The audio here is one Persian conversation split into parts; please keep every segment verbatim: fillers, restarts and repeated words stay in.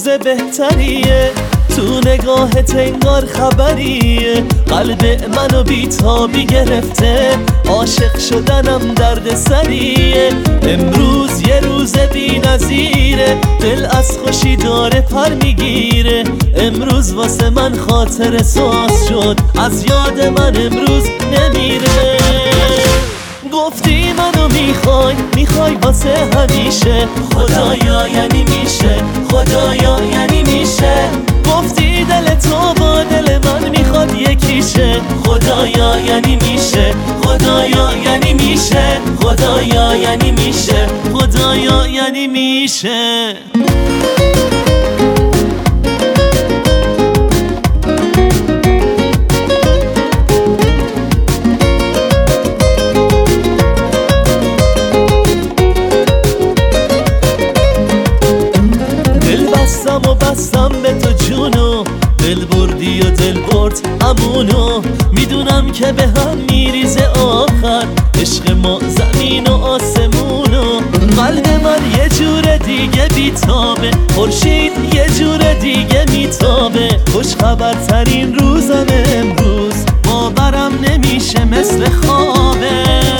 بهتریه، تو نگاهت انگار خبریه. قلب منو بیتابی گرفته، عاشق شدنم درد سریه. امروز یه روز بی نظیره، دل از خوشی داره پر میگیره. امروز واسه من خاطر ساز شد، از یاد من امروز نمیره. گفتی منو میخوای، میخوای واسه همیشه. خدایا یعنی میشه، خدایا یعنی میشه. گفتی دل تو با دل من میخواد یکیشه. خدایا یعنی میشه، خدایا یعنی میشه. خدایا یعنی میشه، خدایا یعنی میشه. بستم و بستم به تو جونو، دل بردی و دل برد امونو. میدونم که به هم میریزه آخر، عشق ما زمین و آسمونو. قلب من یه جور دیگه بیتابه، خورشید یه جور دیگه میتابه. خوش خبرترین روزم امروز، باورم نمیشه مثل خوابه.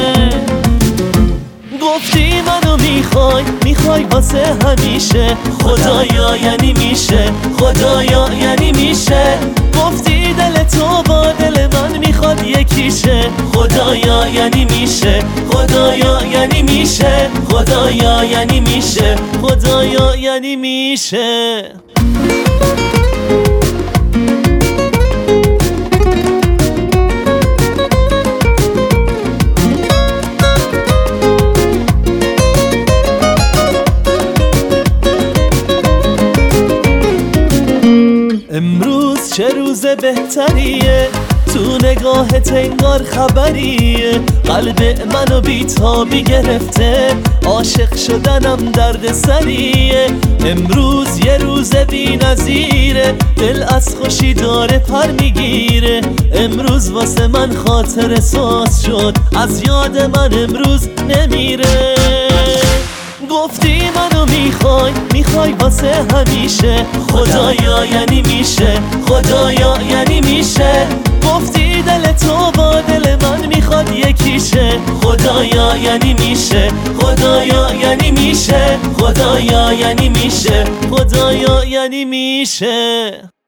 گفتی منو میخوای، میخوای واسه همیشه. خدایا یعنی میشه، خدایا یعنی میشه. گفتی دل تو با دل من میخواد یکیشه. خدایا یعنی میشه، خدایا یعنی میشه. خدایا یعنی میشه، خدایا یعنی میشه. امروز چه روز بهتریه، تو نگاهت انگار خبریه. قلب منو بیتابی گرفته، عاشق شدنم درد سریه. امروز یه روز بی نظیره، دل از خوشی داره پر میگیره. امروز واسه من خاطر ساز شد، از یاد من امروز نمیره. گفتی منو میخوای، میخوای واسه همیشه. خدایا یعنی میشه، خدایا یعنی میشه. گفتی دل تو با دل من میخواد یکیشه. خدایا یعنی میشه، خدایا یعنی میشه. خدایا یعنی میشه، خدایا یعنی میشه.